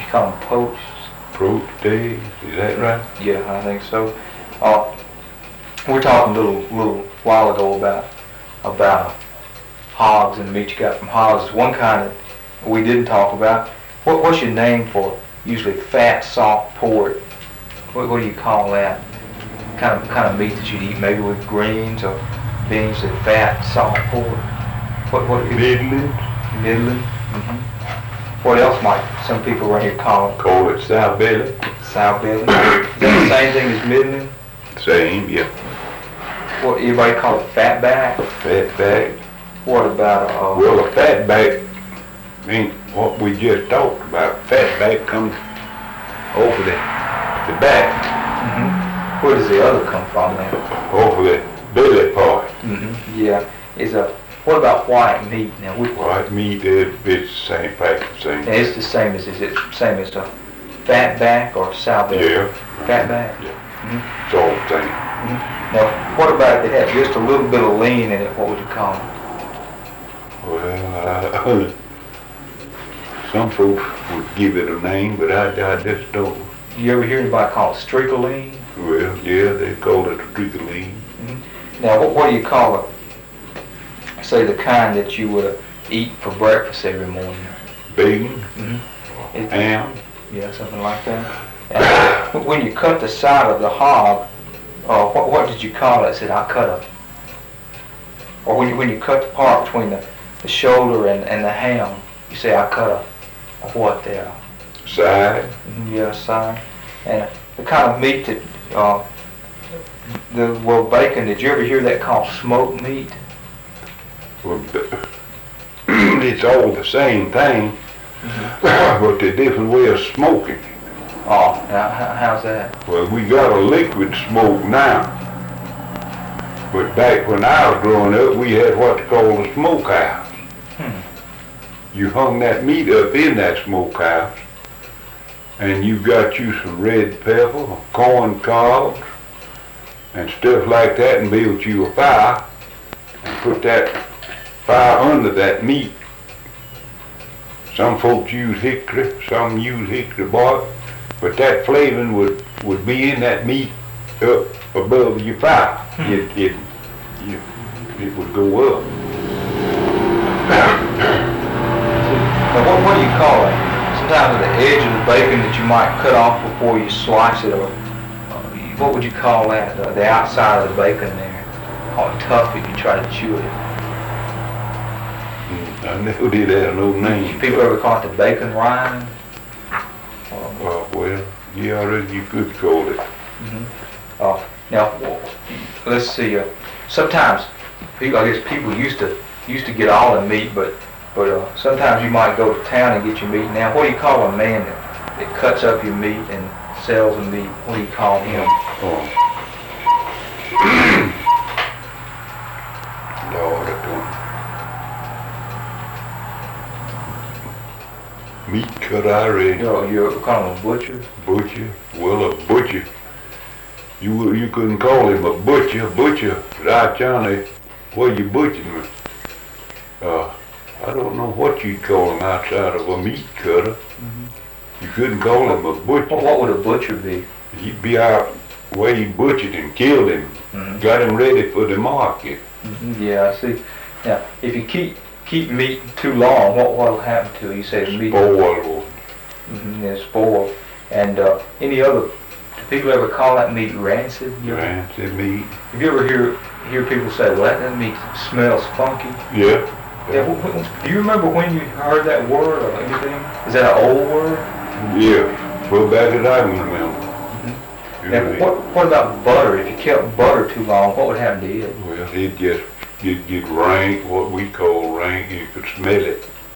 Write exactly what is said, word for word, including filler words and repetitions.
call them poached. Poached eggs, is that right? Yeah, I think so. Uh, we're talking a little, little while ago about about hogs and the meat you got from hogs. One kind that we didn't talk about. What, what's your name for usually fat, soft pork? What, what do you call that? Kind of kind of meat that you'd eat maybe with greens or beans. That fat, soft pork. What what? Midland. Midland. Mm-hmm. What else might some people around here call it? Call it sow belly. Sow belly. Is that the same thing as Midland? Same, yeah. What everybody call it? Fat back. Fat back. What about uh? Well, a fat back ain't what we just talked about. Fat back comes over the the back. Mm-hmm. Where does the other come from then? Over the belly part. Mm-hmm. Yeah. Is a what about white meat now? We, White meat, it, it's the same fact, the same. yeah, it's the same as is it same as a fat back or sow belly? Yeah. Fat back. Yeah. Mm-hmm. It's all the same. Mm-hmm. Now, what about if it had just a little bit of lean in it? What would you call it? Well, uh, some folks would give it a name, but I, I just don't. You ever hear anybody call it streak of lean? Well, yeah, they call it a streakoline. Mm-hmm. Now, what, what do you call it? Say the kind that you would eat for breakfast every morning. Bacon, Mm-hmm. It, ham. yeah, something like that. And when you cut the side of the hog, uh, what, what did you call it? Said I cut a. Or when you when you cut the part between the, the shoulder and, and the ham, you say I cut a, a what there? Side. Mm-hmm. Yeah, side. And the kind of meat that uh, the well bacon. Did you ever hear that called smoked meat? Well, it's all the same thing, Mm-hmm. but the different way of smoking. Oh, now, how, how's that? Well, we got a liquid smoke now, but back when I was growing up, we had what's called a smokehouse. Hmm. You hung that meat up in that smokehouse, and you got you some red pepper, corn cobs, and stuff like that, and built you a fire, and put that fire under that meat. Some folks use hickory, some use hickory bark, but that flavoring would, would be in that meat up above your fire. Hmm. It, it, you, it would go up. Now, what, what do you call it? Sometimes the edge of the bacon that you might cut off before you slice it, or uh, what would you call that? Uh, the outside of the bacon there. How tough if you try to chew it. I never did have no name. People ever call it the bacon rind? Uh, well, yeah, I reckon you could call it. Mm-hmm. Uh, now, let's see. Uh, sometimes, people, I guess people used to used to get all the meat, but but uh, sometimes you might go to town and get your meat. Now, what do you call a man that, that cuts up your meat and sells the meat? What do you call him? Oh. Lord, I don't. Meat cutter, I reckon. You know, you call him a butcher. Butcher? Well, a butcher. You you couldn't call him a butcher. Butcher, right, Johnny? What you butchering with? Uh, I don't know what you'd call him outside of a meat cutter. Mm-hmm. You couldn't call him a butcher. Well, what would a butcher be? He'd be out where he butchered him, killed him, Mm-hmm. got him ready for the market. Mm-hmm. Yeah, I see. Now, if you keep keep meat too long, what what'll happen to it? You say the meat. Spoil. Mm-hmm, yeah, spoil. And uh, any other? Do people ever call that meat rancid? You ever- Rancid meat. Have you ever hear hear people say, "Well, that, that meat smells funky"? Yeah. Yeah. wh- wh- do you remember when you heard that word or anything? Is that an old word? Yeah. Well, back as I can remember. Now, what what about butter? If you kept butter too long, what would happen to it? Well, it just get get rank, what we call rank. You could smell it.